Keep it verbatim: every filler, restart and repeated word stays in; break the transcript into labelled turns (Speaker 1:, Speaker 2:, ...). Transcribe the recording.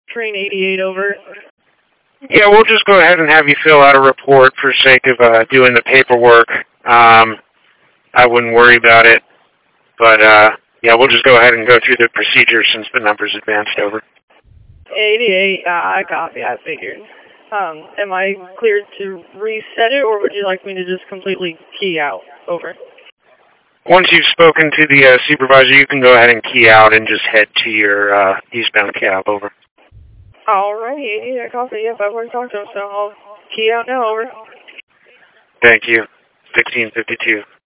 Speaker 1: Train eighty-eight, over.
Speaker 2: Yeah, we'll just go ahead and have you fill out a report for sake of uh, doing the paperwork. Um, I wouldn't worry about it. But, uh, yeah, we'll just go ahead and go through the procedure since the number's advanced, over.
Speaker 1: eighty-eight, uh, I copy, I figured. Um, am I cleared to reset it, or would you like me to just completely key out? Over.
Speaker 2: Once you've spoken to the uh, supervisor, you can go ahead and key out and just head to your uh, eastbound cab, over.
Speaker 1: Alrighty, eighty-eight, I copy. Yep, I've already talked to him, so I'll key out now, over.
Speaker 2: Thank you. sixteen fifty-two.